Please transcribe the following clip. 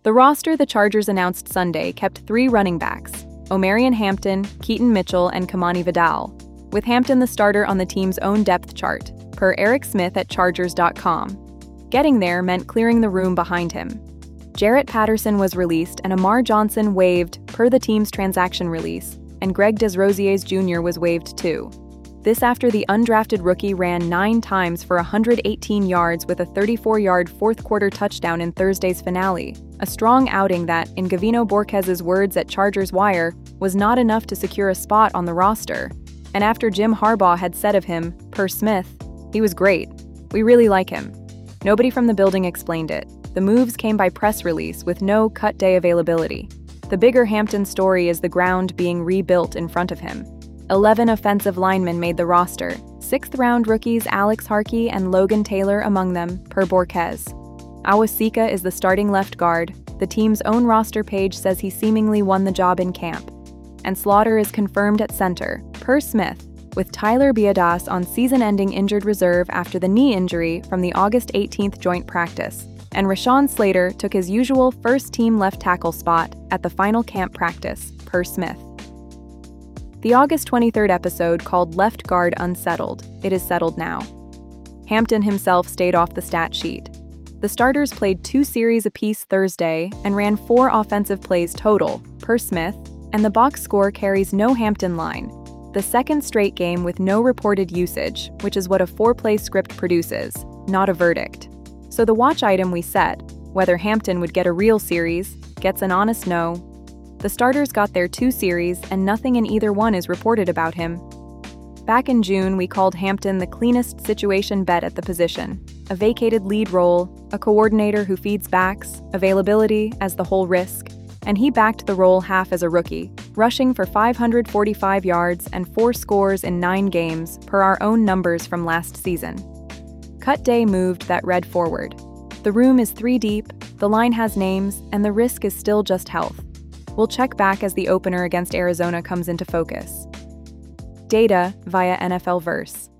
The roster the Chargers announced Sunday kept 3 running backs, Omarion Hampton, Keaton Mitchell, and Kamani Vidal, with Hampton the starter on the team's own depth chart, per Eric Smith at Chargers.com. Getting there meant clearing the room behind him. Jarrett Patterson was released and Amar Johnson waived, per the team's transaction release, and Greg Desrosiers Jr. was waived too. This after the undrafted rookie ran 9 times for 118 yards with a 34-yard fourth-quarter touchdown in Thursday's finale, a strong outing that, in Gavino Borquez's words at Chargers Wire, was not enough to secure a spot on the roster. And after Jim Harbaugh had said of him, per Smith, "He was great. We really like him." Nobody from the building explained it. The moves came by press release with no cut day availability. The bigger Hampton story is the ground being rebuilt in front of him. 11 offensive linemen made the roster, 6th-round rookies Alex Harkey and Logan Taylor among them, per Borquez. Awosika is the starting left guard. The team's own roster page says he seemingly won the job in camp. And Slaughter is confirmed at center, per Smith, with Tyler Biadasz on season-ending injured reserve after the knee injury from the August 18th joint practice. And Rashawn Slater took his usual first-team left tackle spot at the final camp practice, per Smith. The August 23rd episode called Left Guard Unsettled. It is settled now. Hampton himself stayed off the stat sheet. The starters played 2 series apiece Thursday and ran 4 offensive plays total, per Smith, and the box score carries no Hampton line, the second straight game with no reported usage, which is what a 4-play script produces, not a verdict. So the watch item we set, whether Hampton would get a real series, gets an honest no. The starters got their 2 series and nothing in either one is reported about him. Back in June, we called Hampton the cleanest situation bet at the position, a vacated lead role, a coordinator who feeds backs, availability as the whole risk, and he backed the role half as a rookie, rushing for 545 yards and 4 scores in 9 games per our own numbers from last season. Cut day moved that read forward. The room is 3 deep, the line has names, and the risk is still just health. We'll check back as the opener against Arizona comes into focus. Data via NFL Verse.